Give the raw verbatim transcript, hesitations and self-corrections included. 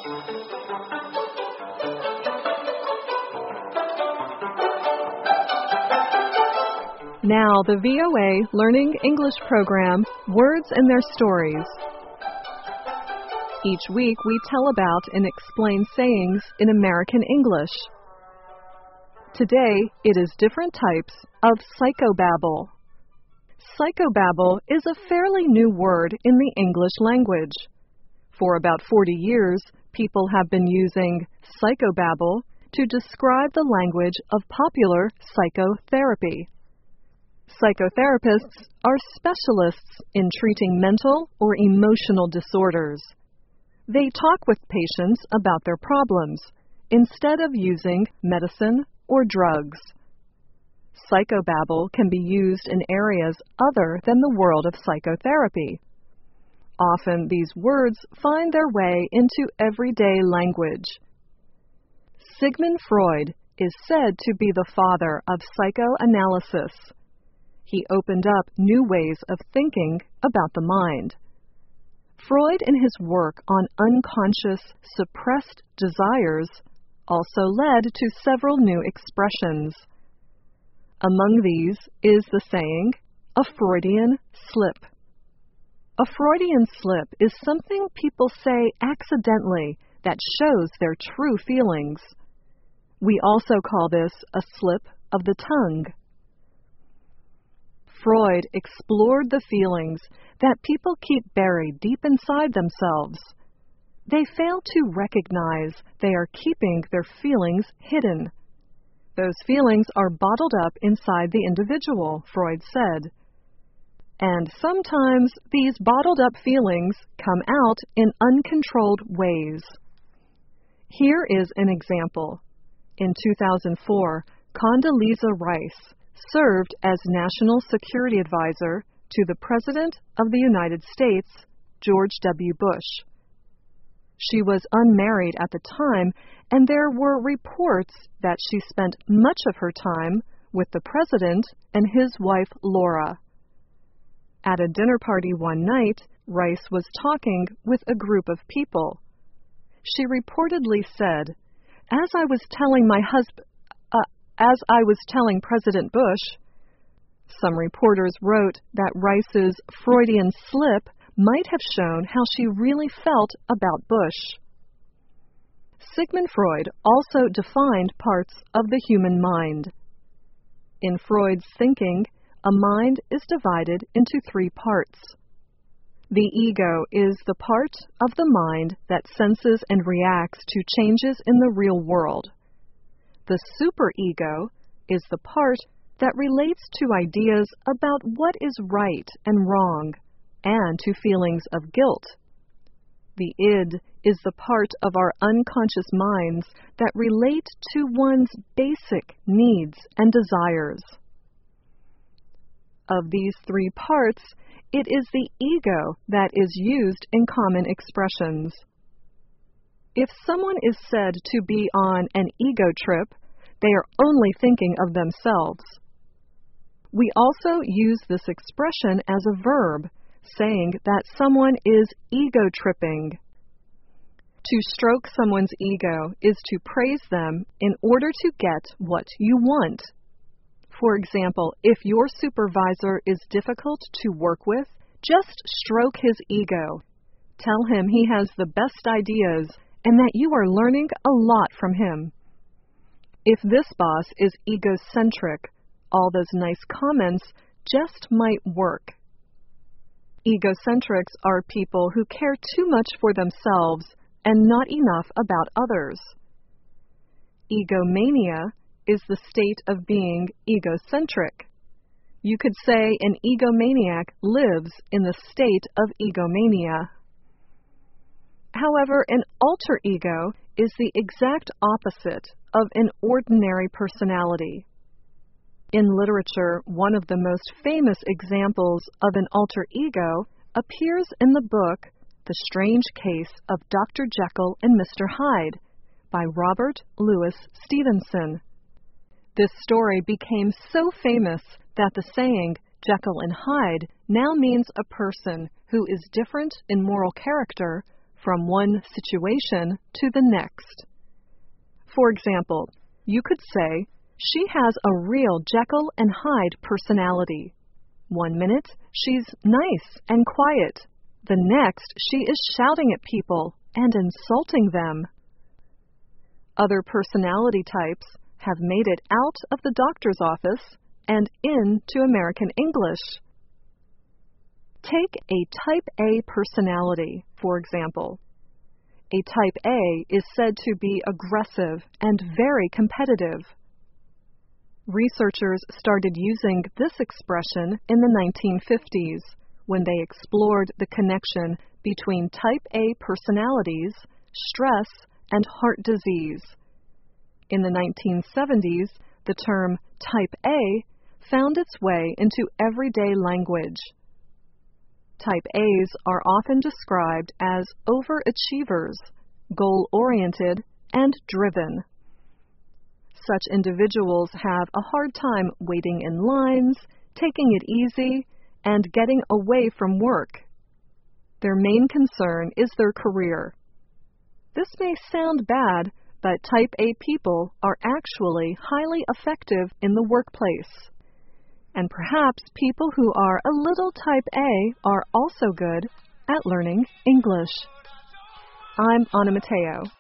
Now, the V O A Learning English program, Words and Their Stories. Each week we tell about and explain sayings in American English. Today, it is different types of psychobabble. Psychobabble is a fairly new word in the English language. For about forty years, people have been using psychobabble to describe the language of popular psychotherapy. Psychotherapists are specialists in treating mental or emotional disorders. They talk with patients about their problems instead of using medicine or drugs. Psychobabble can be used in areas other than the world of psychotherapy. Often these words find their way into everyday language. Sigmund Freud is said to be the father of psychoanalysis. He opened up new ways of thinking about the mind. Freud, in his work on unconscious, suppressed desires, also led to several new expressions. Among these is the saying, a Freudian slip. A Freudian slip is something people say accidentally that shows their true feelings. We also call this a slip of the tongue. Freud explored the feelings that people keep buried deep inside themselves. They fail to recognize they are keeping their feelings hidden. Those feelings are bottled up inside the individual, Freud said. And sometimes these bottled up feelings come out in uncontrolled ways. Here is an example. In two thousand four, Condoleezza Rice served as National Security Advisor to the President of the United States, George W. Bush. She was unmarried at the time, and there were reports that she spent much of her time with the President and his wife, Laura. At a dinner party one night, Rice was talking with a group of people. She reportedly said, "As I was telling my husband, As I was telling President Bush," some reporters wrote that Rice's Freudian slip might have shown how she really felt about Bush. Sigmund Freud also defined parts of the human mind. In Freud's thinking, a mind is divided into three parts. The ego is the part of the mind that senses and reacts to changes in the real world. The superego is the part that relates to ideas about what is right and wrong, and to feelings of guilt. The id is the part of our unconscious minds that relate to one's basic needs and desires. Of these three parts, it is the ego that is used in common expressions. If someone is said to be on an ego trip, they are only thinking of themselves. We also use this expression as a verb, saying that someone is ego-tripping. To stroke someone's ego is to praise them in order to get what you want. For example, if your supervisor is difficult to work with, just stroke his ego. Tell him he has the best ideas and that you are learning a lot from him. If this boss is egocentric, all those nice comments just might work. Egocentrics are people who care too much for themselves and not enough about others. Egomania is the state of being egocentric. You could say an egomaniac lives in the state of egomania. However, an alter ego is the exact opposite of an ordinary personality. In literature, one of the most famous examples of an alter ego appears in the book The Strange Case of Doctor Jekyll and Mister Hyde by Robert Louis Stevenson. This story became so famous that the saying, Jekyll and Hyde, now means a person who is different in moral character from one situation to the next. For example, you could say, "She has a real Jekyll and Hyde personality. One minute, she's nice and quiet. The next, she is shouting at people and insulting them." Other personality types have made it out of the doctor's office and into American English. Take a Type A personality, for example. A Type A is said to be aggressive and very competitive. Researchers started using this expression in the nineteen fifties when they explored the connection between Type A personalities, stress, and heart disease. In the nineteen seventies, the term Type A found its way into everyday language. Type A's are often described as overachievers, goal-oriented, and driven. Such individuals have a hard time waiting in lines, taking it easy, and getting away from work. Their main concern is their career. This may sound bad, but Type A people are actually highly effective in the workplace. And perhaps people who are a little Type A are also good at learning English. I'm Anna Mateo.